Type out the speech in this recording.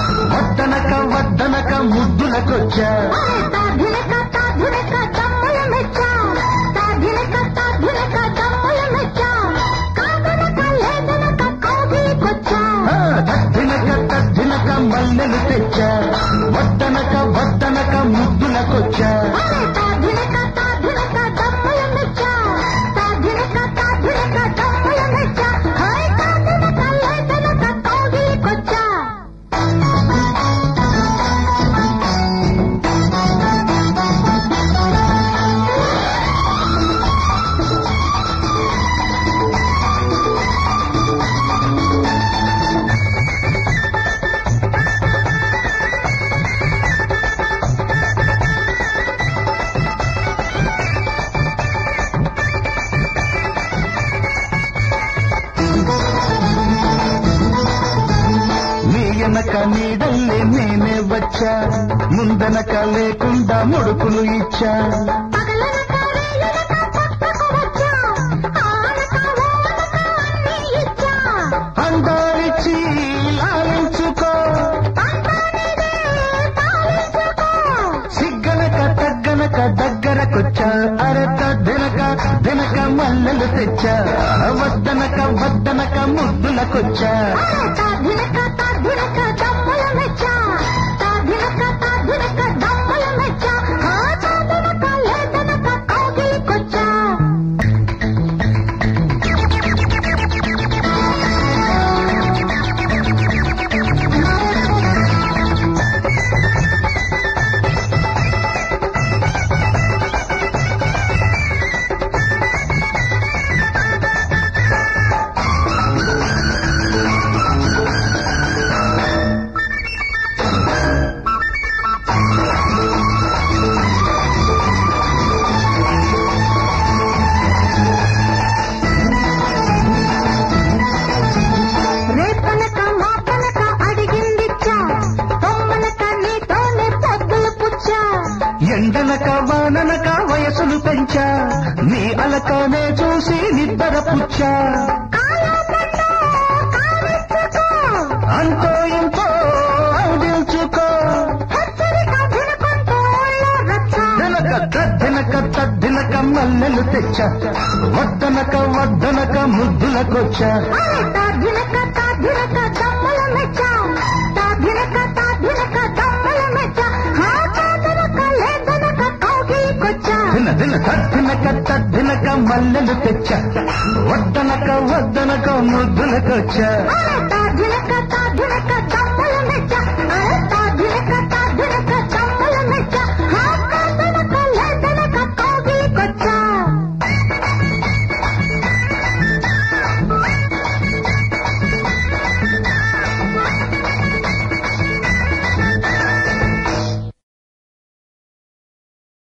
వద్దనక వద్దనక ముద్దులకొచ్చా తద్దినక తద్దినక మల్లెలు తెచ్చా వద్దనక వద్దనక ముద్దులకొచ్చా వెనక నీడల్లే నేనే వచ్చా ముందనక లేకుండా ముడుకులు ఇచ్చా అందారిచి లాలించుకో సిగ్గనక తగ్గనక దగ్గరకొచ్చా అరే తద్దెనక వెనక మల్లెలు తెచ్చా వద్దనక వద్దనక ముద్దులకొచ్చా ఎండనక వాననక వయసులు పెంచా నీ అలకనే చూసి నిద్ర పుచ్చా అంతో ఇంతో అందించుకో దినక తద్దినక తద్దినక మల్లెలు తెచ్చా వద్దనక వద్దనక ముద్దులకొచ్చా దిన తద్దినక తద్దినక మల్లెలు తెచ్చా వద్దనక వద్దనక ముద్దులకొచ్చా